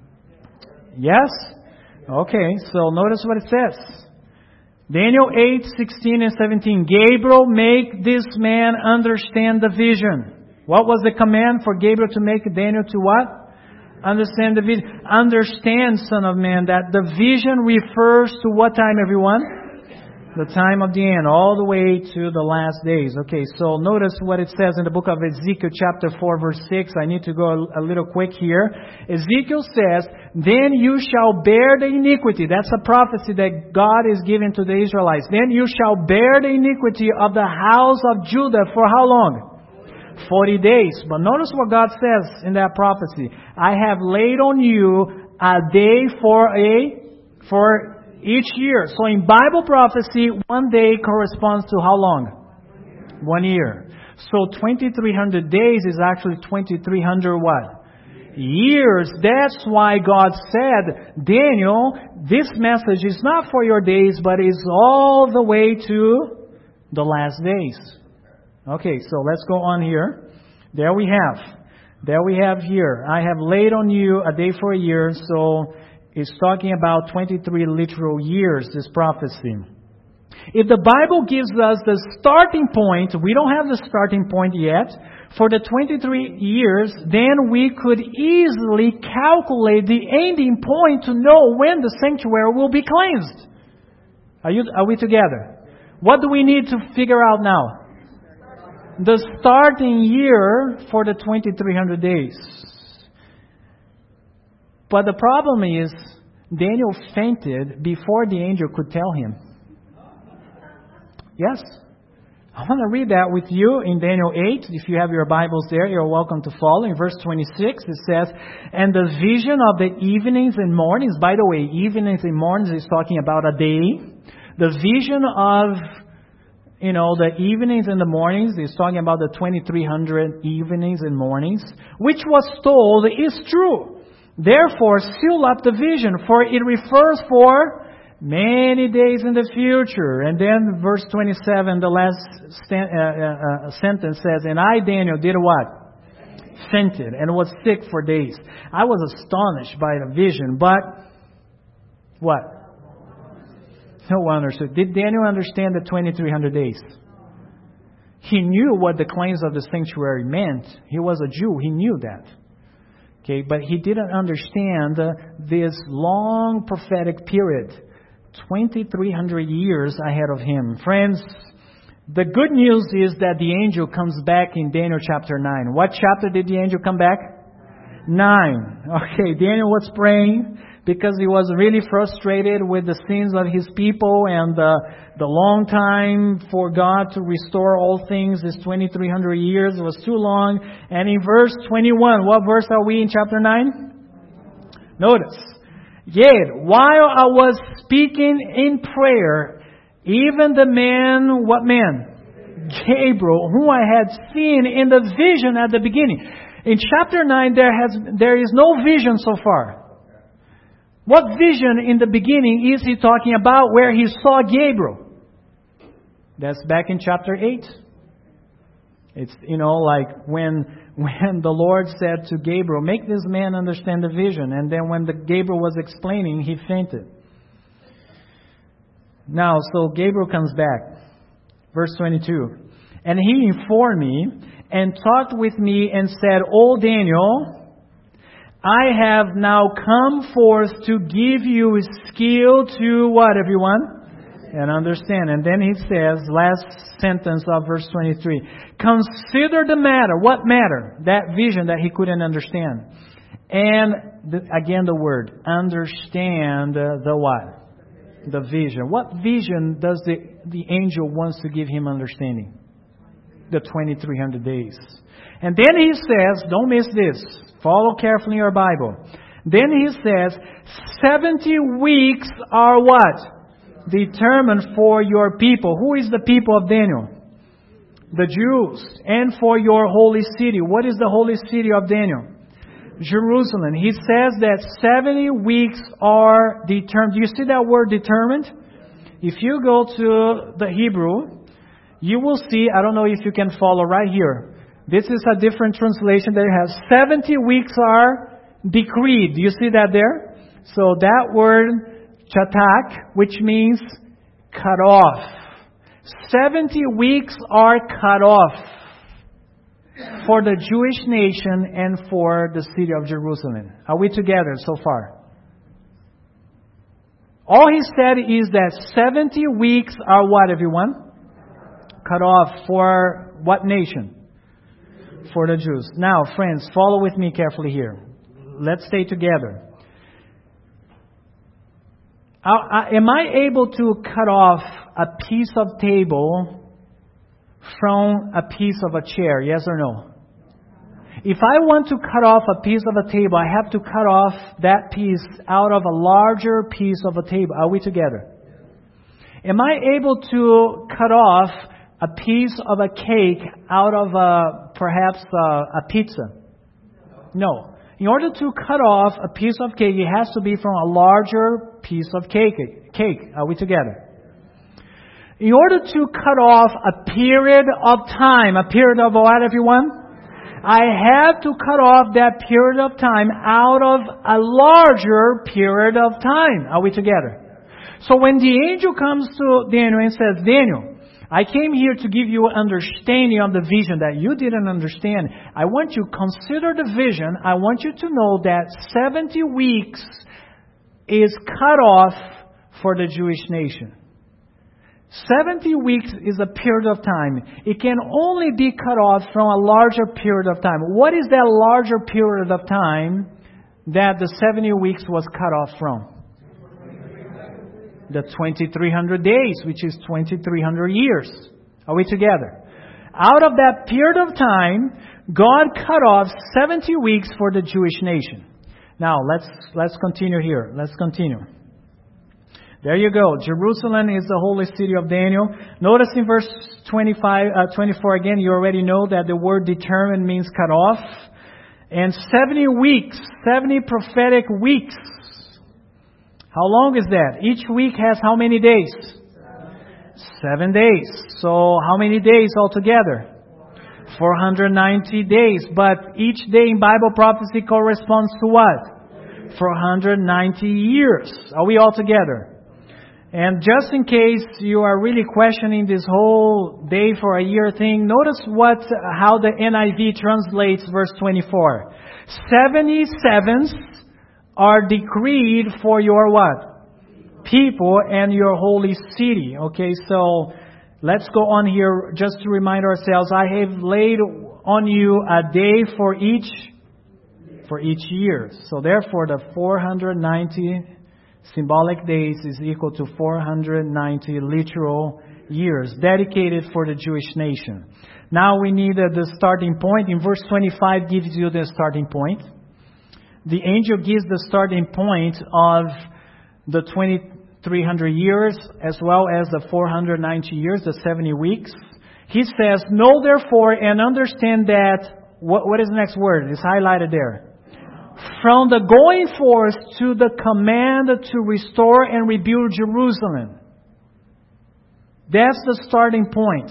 Yes? Okay, so notice what it says. Daniel eight, sixteen and seventeen. Gabriel, make this man understand the vision. What was the command for Gabriel to make Daniel to what? Understand the vision. Understand, Son of Man, that the vision refers to what time, everyone? The time of the end, all the way to the last days. Okay, so notice what it says in the book of Ezekiel chapter four verse six. I need to go a, a little quick here. Ezekiel says, then you shall bear the iniquity. That's a prophecy that God is giving to the Israelites. Then you shall bear the iniquity of the house of Judah for how long? forty days. But notice what God says in that prophecy. I have laid on you a day for a, for each year. So in Bible prophecy, one day corresponds to how long? One year. So twenty-three hundred days is actually twenty-three hundred what? Years. That's why God said, Daniel, this message is not for your days, but is all the way to the last days. Okay, so let's go on here. There we have. There we have here. I have laid on you a day for a year. So it's talking about twenty-three literal years, this prophecy. If the Bible gives us the starting point, we don't have the starting point yet, for the twenty-three years, then we could easily calculate the ending point to know when the sanctuary will be cleansed. Are you, are we together? What do we need to figure out now? The starting year for the twenty-three hundred days. But the problem is, Daniel fainted before the angel could tell him. Yes. I want to read that with you in Daniel eight. If you have your Bibles there, you're welcome to follow. In verse twenty-six, it says, and the vision of the evenings and mornings, by the way, evenings and mornings is talking about a day. The vision of, you know, the evenings and the mornings is talking about the twenty-three hundred evenings and mornings, which was told is true. Therefore, seal up the vision, for it refers for many days in the future. And then verse twenty-seven, the last st- uh, uh, sentence says, and I, Daniel, did what? Fainted and was sick for days. I was astonished by the vision, but what? No one understood. Did Daniel understand the twenty-three hundred days? He knew what the claims of the sanctuary meant. He was a Jew. He knew that. Okay, but he didn't understand uh, this long prophetic period. twenty-three hundred years ahead of him. Friends, the good news is that the angel comes back in Daniel chapter nine. What chapter did the angel come back? Nine. Okay, Daniel was praying because he was really frustrated with the sins of his people and the, the long time for God to restore all things, this twenty-three hundred years. It was too long. And in verse twenty-one, what verse are we in chapter nine? Notice. Yet, while I was speaking in prayer, even the man, what man? Gabriel, whom I had seen in the vision at the beginning. In chapter nine, there has there is no vision so far. What vision in the beginning is he talking about where he saw Gabriel? That's back in chapter eight. It's, you know, like when when the Lord said to Gabriel, make this man understand the vision. And then when the Gabriel was explaining, he fainted. Now, so Gabriel comes back. Verse twenty-two. And he informed me and talked with me and said, O Daniel, I have now come forth to give you skill to what, everyone? And understand. And then he says, last sentence of verse twenty-three, consider the matter. What matter? That vision that he couldn't understand. And the, again the word, understand uh, the what? The vision. What vision does the, the angel wants to give him understanding? The twenty-three hundred days. And then he says, don't miss this. Follow carefully your Bible. Then he says, seventy weeks are what? Determined for your people. Who is the people of Daniel? The Jews. And for your holy city. What is the holy city of Daniel? Jerusalem. He says that seventy weeks are determined. Do you see that word determined? If you go to the Hebrew, you will see, I don't know if you can follow right here. This is a different translation that has seventy weeks are decreed. Do you see that there? So that word chatak, which means cut off. seventy weeks are cut off for the Jewish nation and for the city of Jerusalem. Are we together so far? All he said is that seventy weeks are what, everyone? Cut off for what nation? For the Jews. Now, friends, follow with me carefully here. Let's stay together. I, I, am I able to cut off a piece of table from a piece of a chair? Yes or no? If I want to cut off a piece of a table, I have to cut off that piece out of a larger piece of a table. Are we together? Am I able to cut off a piece of a cake out of a, perhaps a, a pizza? No. In order to cut off a piece of cake, it has to be from a larger piece of cake. Cake. Are we together? In order to cut off a period of time, a period of what, everyone? I have to cut off that period of time out of a larger period of time. Are we together? So when the angel comes to Daniel and says, Daniel, I came here to give you understanding of the vision that you didn't understand. I want you to consider the vision. I want you to know that seventy weeks is cut off for the Jewish nation. seventy weeks is a period of time. It can only be cut off from a larger period of time. What is that larger period of time that the seventy weeks was cut off from? The twenty-three hundred days, which is twenty-three hundred years. Are we together? Out of that period of time, God cut off seventy weeks for the Jewish nation. Now, let's let's continue here. Let's continue. There you go. Jerusalem is the holy city of Daniel. Notice in verse twenty-five, uh, twenty-four again, you already know that the word determined means cut off. And seventy weeks, seventy prophetic weeks. How long is that? Each week has how many days? Seven days. So how many days altogether? four hundred ninety days. But each day in Bible prophecy corresponds to what? four hundred ninety years. Are we all together? And just in case you are really questioning this whole day for a year thing, notice what how the N I V translates verse twenty-four. seventy sevens are decreed for your what? People and your holy city. Okay, so let's go on here just to remind ourselves. I have laid on you a day for each for each year. So therefore the four hundred ninety symbolic days is equal to four hundred ninety literal years dedicated for the Jewish nation. Now we need uh, the starting point. In verse twenty-five gives you the starting point. The angel gives the starting point of the twenty-three hundred years as well as the four hundred ninety years, the seventy weeks. He says, know therefore and understand that, what, what is the next word? It's highlighted there. From the going forth to the command to restore and rebuild Jerusalem. That's the starting point.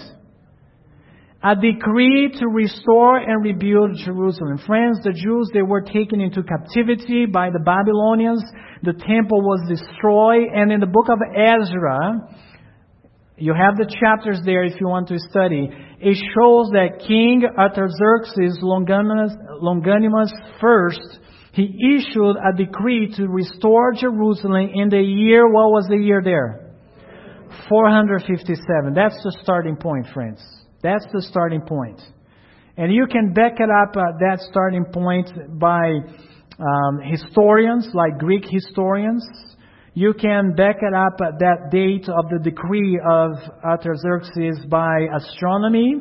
A decree to restore and rebuild Jerusalem. Friends, the Jews, they were taken into captivity by the Babylonians. The temple was destroyed. And in the book of Ezra, you have the chapters there if you want to study. It shows that King Artaxerxes Longinus, Longinus First, he issued a decree to restore Jerusalem in the year, what was the year there? four hundred fifty-seven. That's the starting point, friends. That's the starting point. And you can back it up, uh, that starting point, by um, historians, like Greek historians. You can back it up at that date of the decree of Artaxerxes by astronomy,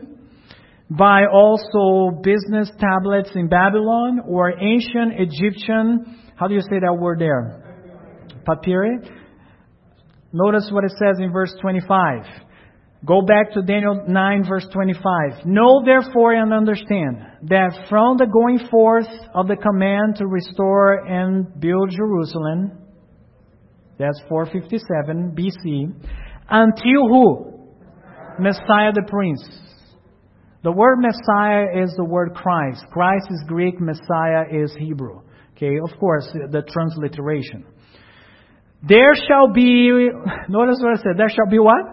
by also business tablets in Babylon, or ancient Egyptian, how do you say that word there? Papyri. Notice what it says in verse twenty-five. Go back to Daniel nine, verse twenty-five. Know therefore and understand that from the going forth of the command to restore and build Jerusalem, that's four fifty-seven B C, until who? Messiah the Prince. The word Messiah is the word Christ. Christ is Greek, Messiah is Hebrew. Okay, of course, the transliteration. There shall be, notice what I said, there shall be what?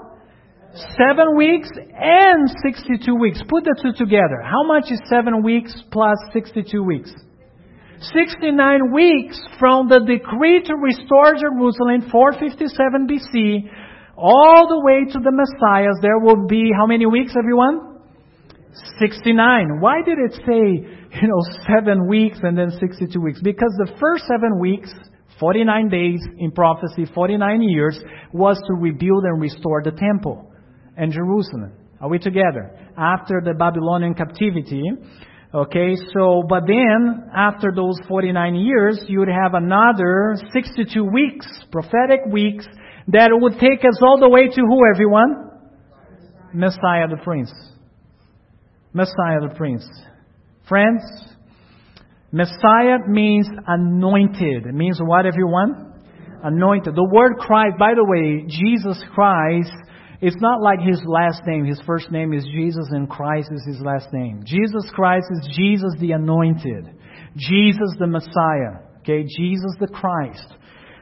Seven weeks and sixty-two weeks. Put the two together. How much is seven weeks plus sixty-two weeks? sixty-nine weeks from the decree to restore Jerusalem, four fifty-seven B C, all the way to the Messiah. There will be how many weeks, everyone? sixty-nine. Why did it say, you know, seven weeks and then sixty-two weeks? Because the first seven weeks, forty-nine days in prophecy, forty-nine years, was to rebuild and restore the temple and Jerusalem. Are we together? After the Babylonian captivity. Okay, so, but then, after those forty-nine years, you would have another sixty-two weeks, prophetic weeks, that would take us all the way to who, everyone? Messiah the Prince. Messiah the Prince. Friends, Messiah means anointed. It means what, everyone? Anointed. The word Christ, by the way, Jesus Christ, it's not like his last name. His first name is Jesus and Christ is his last name. Jesus Christ is Jesus the Anointed. Jesus the Messiah. Okay, Jesus the Christ.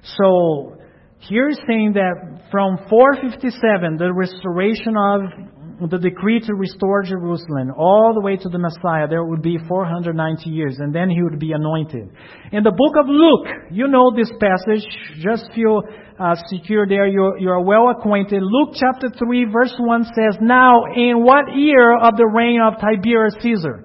So, here is saying that from four fifty-seven, the restoration of the decree to restore Jerusalem all the way to the Messiah, there would be four hundred ninety years, and then he would be anointed. In the book of Luke, you know this passage, just feel uh, secure there, you're, you're well acquainted. Luke chapter three verse one says, "Now in what year of the reign of Tiberius Caesar?"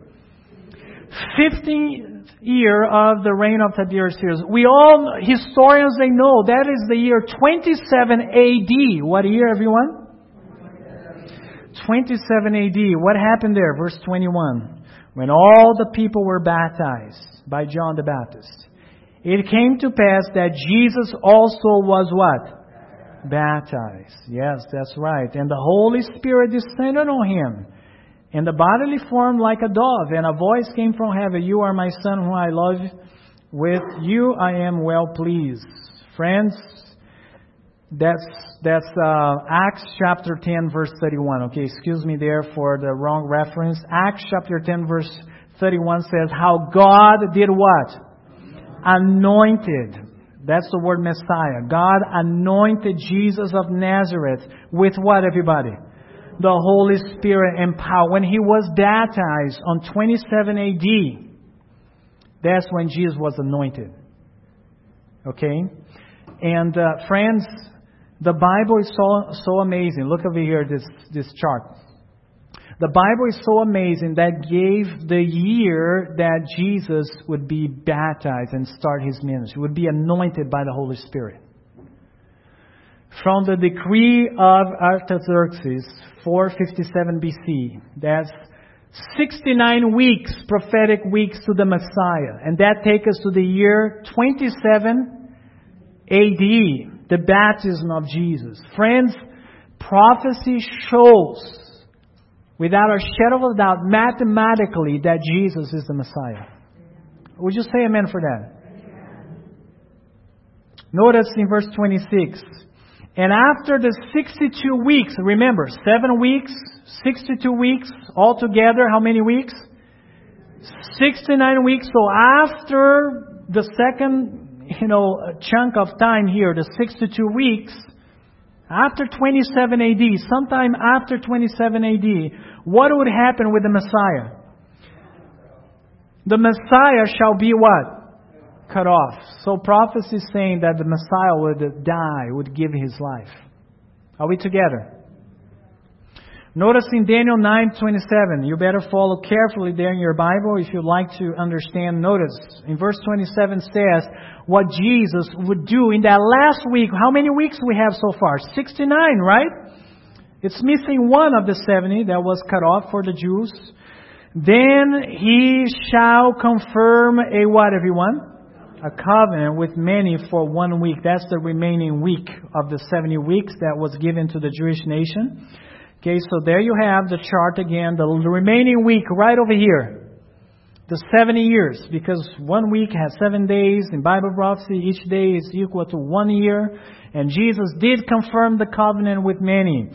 fifteenth year of the reign of Tiberius Caesar. We all, historians, they know that is the year twenty-seven A D. What year, everyone? twenty-seven A D. What happened there? Verse twenty-one. When all the people were baptized by John the Baptist, it came to pass that Jesus also was what? Baptized. Yes, that's right. And the Holy Spirit descended on him in the bodily form like a dove, and a voice came from heaven, "You are my Son whom I love. With you I am well pleased." Friends, that's that's uh, Acts chapter ten, verse thirty-one. Okay, excuse me there for the wrong reference. Acts chapter ten, verse thirty-one says, how God did what? Anointed. That's the word Messiah. God anointed Jesus of Nazareth with what, everybody? The Holy Spirit and power. When he was baptized on twenty-seven A D, that's when Jesus was anointed. Okay? And uh, friends, the Bible is so so amazing. Look over here, this, this chart. The Bible is so amazing that gave the year that Jesus would be baptized and start his ministry, would be anointed by the Holy Spirit. From the decree of Artaxerxes, four fifty-seven B C, that's sixty-nine weeks, prophetic weeks to the Messiah. And that takes us to the year twenty-seven A D, the baptism of Jesus. Friends, prophecy shows, without a shadow of a doubt, mathematically, that Jesus is the Messiah. Would you say amen for that? Notice in verse twenty-six, and after the sixty-two weeks, remember, seven weeks, sixty-two weeks, altogether, how many weeks? sixty-nine weeks. So after the second, you know, chunk of time here, the sixty-two weeks, after twenty-seven A D, sometime after twenty-seven A D, what would happen with the Messiah? The Messiah shall be what? Cut off. So prophecy is saying that the Messiah would die, would give his life. Are we together? Notice in Daniel nine twenty-seven, you better follow carefully there in your Bible if you'd like to understand. Notice in verse twenty-seven says what Jesus would do in that last week. How many weeks we have so far? sixty-nine, right? It's missing one of the seventy that was cut off for the Jews. Then he shall confirm a what, everyone? A covenant with many for one week. That's the remaining week of the seventy weeks that was given to the Jewish nation. Okay, so there you have the chart again. The remaining week right over here. The seventy years. Because one week has seven days. In Bible prophecy, each day is equal to one year. And Jesus did confirm the covenant with many.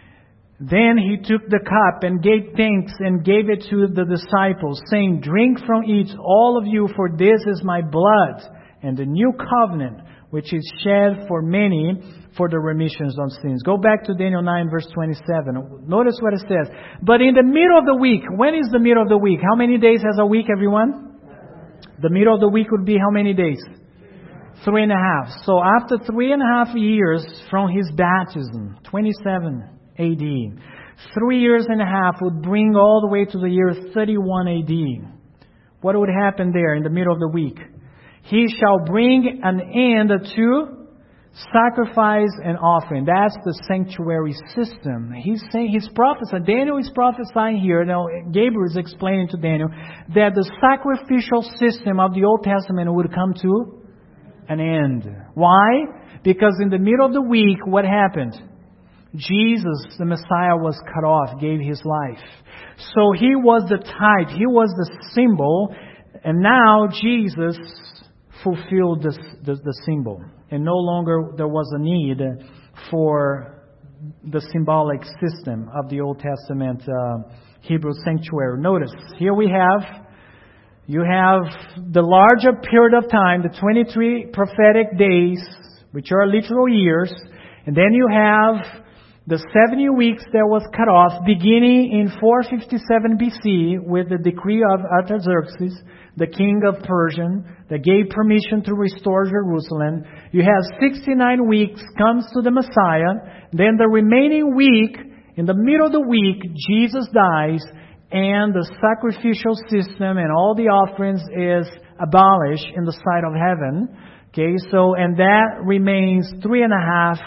Then he took the cup and gave thanks and gave it to the disciples, saying, "Drink from it, all of you, for this is my blood, and the new covenant, which is shed for many for the remissions of sins." Go back to Daniel nine, verse twenty-seven. Notice what it says. But in the middle of the week, when is the middle of the week? How many days has a week, everyone? The middle of the week would be how many days? Three and a half. So after three and a half years from his baptism, twenty-seven A D. Three years and a half would bring all the way to the year thirty-one A D. What would happen there in the middle of the week? He shall bring an end to sacrifice and offering. That's the sanctuary system. He's saying, he's prophesying, Daniel is prophesying here. Now, Gabriel is explaining to Daniel that the sacrificial system of the Old Testament would come to an end. Why? Because in the middle of the week, what happened? Jesus, the Messiah, was cut off, gave his life. So he was the type, he was the symbol, and now Jesus fulfilled this, the, the symbol. And no longer there was a need for the symbolic system of the Old Testament uh, Hebrew sanctuary. Notice, here we have, you have the larger period of time, the twenty-three prophetic days, which are literal years, and then you have The seventy weeks that was cut off, beginning in four fifty-seven B C with the decree of Artaxerxes, the king of Persia, that gave permission to restore Jerusalem. You have sixty-nine weeks comes to the Messiah. Then the remaining week, in the middle of the week, Jesus dies, and the sacrificial system and all the offerings is abolished in the sight of heaven. Okay, so, and that remains three and a half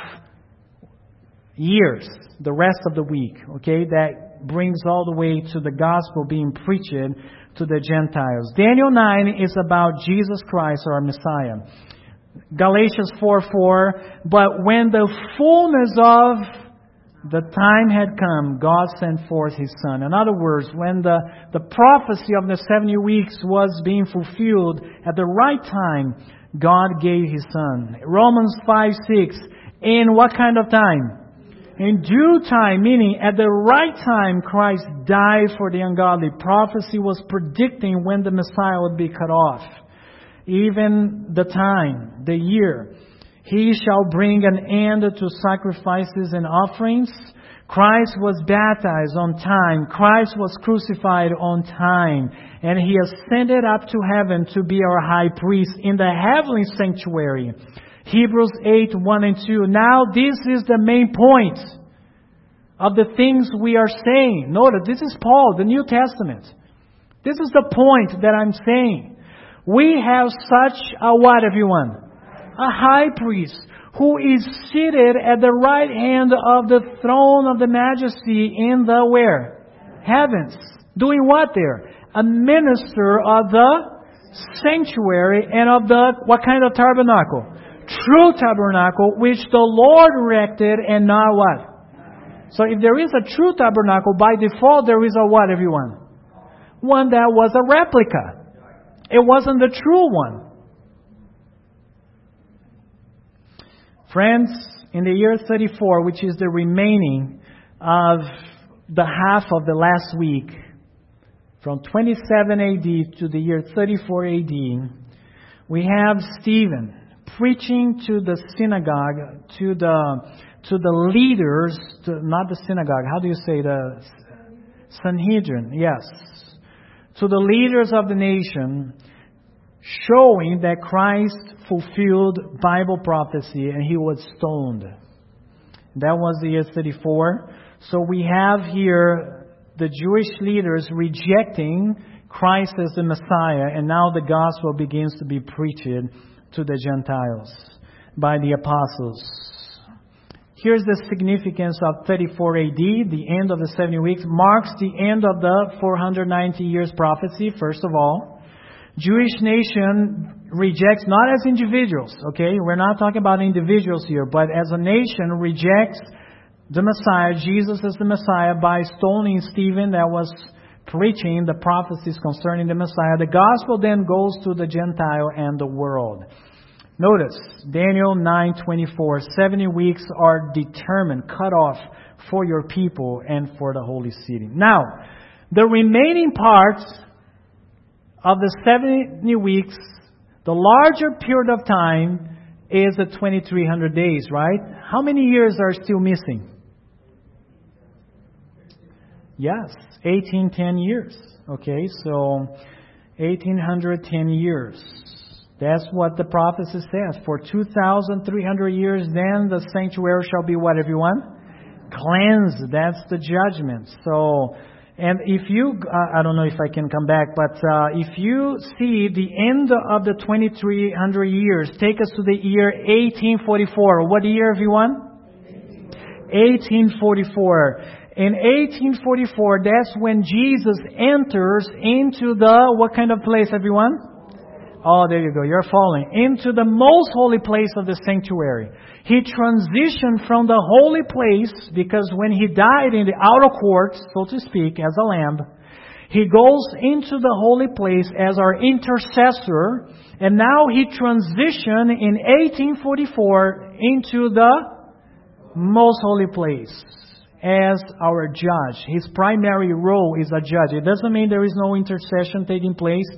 years, the rest of the week. Okay, that brings all the way to the gospel being preached to the Gentiles. Daniel nine is about Jesus Christ, our Messiah. Galatians four four, but when the fullness of the time had come, God sent forth His Son. In other words, when the, the prophecy of the seventy weeks was being fulfilled, at the right time, God gave His Son. Romans five six, in what kind of time? In due time, meaning at the right time, Christ died for the ungodly. Prophecy was predicting when the Messiah would be cut off. Even the time, the year. He shall bring an end to sacrifices and offerings. Christ was baptized on time. Christ was crucified on time. And He ascended up to heaven to be our high priest in the heavenly sanctuary. Hebrews eight, one and two. Now this is the main point of the things we are saying. Notice, this is Paul, the New Testament. This is the point that I'm saying. We have such a what, everyone? A high priest who is seated at the right hand of the throne of the majesty in the where? Heavens. Doing what there? A minister of the sanctuary and of the, what kind of tabernacle? True tabernacle, which the Lord erected and not what? So if there is a true tabernacle, by default there is a what, everyone? One that was a replica. It wasn't the true one. Friends, in the year thirty-four, which is the remaining of the half of the last week, from twenty-seven A D to the year thirty-four A D, we have Stephen preaching to the synagogue, to the to the leaders, to, not the synagogue, how do you say the Sanhedrin? Yes. To the leaders of the nation, showing that Christ fulfilled Bible prophecy and He was stoned. That was the year thirty-four. So we have here the Jewish leaders rejecting Christ as the Messiah, and now the gospel begins to be preached to the Gentiles by the apostles. Here's the significance of thirty-four A D, the end of the seventy weeks, marks the end of the four hundred ninety years prophecy, first of all. Jewish nation rejects, not as individuals, okay? We're not talking about individuals here, but as a nation rejects the Messiah, Jesus as the Messiah, by stoning Stephen that was preaching the prophecies concerning the Messiah. The gospel then goes to the Gentile and the world. Notice, Daniel nine twenty-four, seventy weeks are determined, cut off for your people and for the holy city. Now, the remaining parts of the seventy weeks, the larger period of time is the twenty-three hundred days, right? How many years are still missing? Yes, eighteen ten years. Okay, so eighteen ten years. That's what the prophecy says. For two thousand three hundred years, then the sanctuary shall be what, everyone? Cleansed. That's the judgment. So, and if you, uh, I don't know if I can come back, but uh, if you see the end of the twenty-three hundred years, take us to the year eighteen forty-four. What year, everyone? eighteen forty-four. In eighteen forty-four, that's when Jesus enters into the, what kind of place, everyone? Oh, there you go. You're following. Into the most holy place of the sanctuary. He transitioned from the holy place because when He died in the outer court, so to speak, as a lamb, He goes into the holy place as our intercessor. And now He transitioned in eighteen forty-four into the most holy place as our judge. His primary role is a judge. It doesn't mean there is no intercession taking place,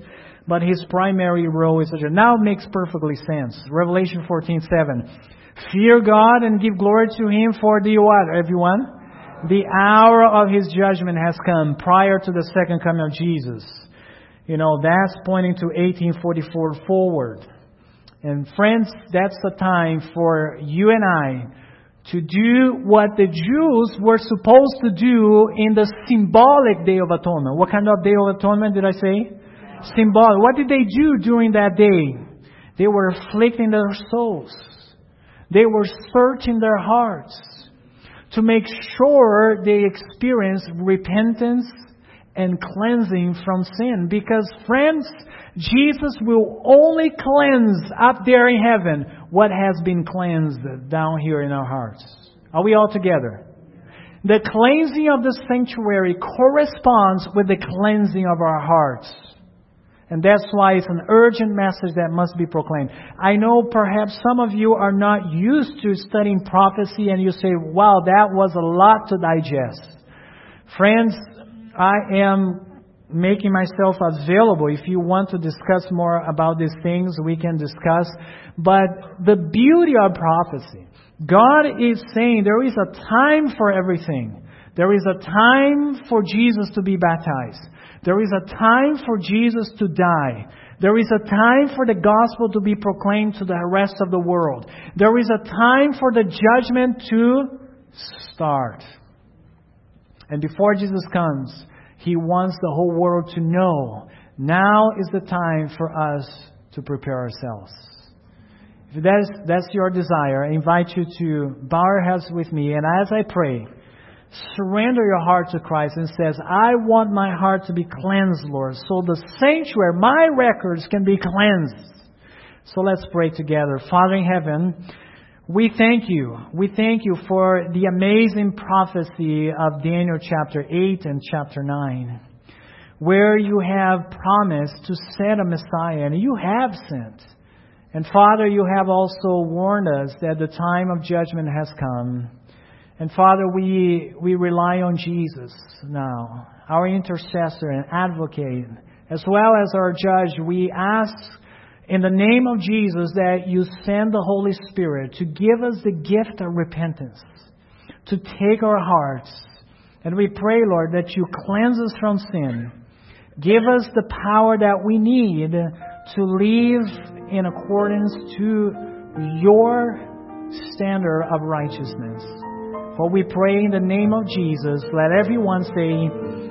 but his primary role is such a... Now it makes perfectly sense. Revelation fourteen seven. Fear God and give glory to Him for the what, everyone? The hour of His judgment has come prior to the second coming of Jesus. You know, that's pointing to eighteen forty-four forward. And friends, that's the time for you and I to do what the Jews were supposed to do in the symbolic Day of Atonement. What kind of Day of Atonement did I say? Symbolic. What did they do during that day? They were afflicting their souls. They were searching their hearts to make sure they experienced repentance and cleansing from sin. Because, friends, Jesus will only cleanse up there in heaven what has been cleansed down here in our hearts. Are we all together? The cleansing of the sanctuary corresponds with the cleansing of our hearts. And that's why it's an urgent message that must be proclaimed. I know perhaps some of you are not used to studying prophecy and you say, wow, that was a lot to digest. Friends, I am making myself available. If you want to discuss more about these things, we can discuss. But the beauty of prophecy, God is saying there is a time for everything. There is a time for Jesus to be baptized. There is a time for Jesus to die. There is a time for the gospel to be proclaimed to the rest of the world. There is a time for the judgment to start. And before Jesus comes, He wants the whole world to know now is the time for us to prepare ourselves. If that's, that's your desire, I invite you to bow your heads with me. And as I pray, surrender your heart to Christ and says, I want my heart to be cleansed, Lord, so the sanctuary, my records can be cleansed. So let's pray together. Father in heaven, we thank you. We thank you for the amazing prophecy of Daniel chapter eight and chapter nine, where you have promised to send a Messiah, and you have sent. And Father, you have also warned us that the time of judgment has come. And Father, we we rely on Jesus now, our intercessor and advocate, as well as our judge. We ask in the name of Jesus that you send the Holy Spirit to give us the gift of repentance, to take our hearts. And we pray, Lord, that you cleanse us from sin. Give us the power that we need to live in accordance to your standard of righteousness. For we pray in the name of Jesus. Let everyone say,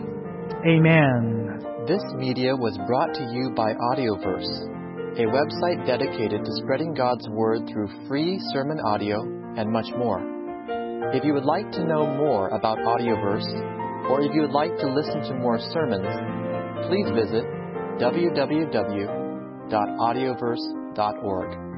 Amen. This media was brought to you by Audioverse, a website dedicated to spreading God's Word through free sermon audio and much more. If you would like to know more about Audioverse, or if you would like to listen to more sermons, please visit w w w dot audioverse dot org.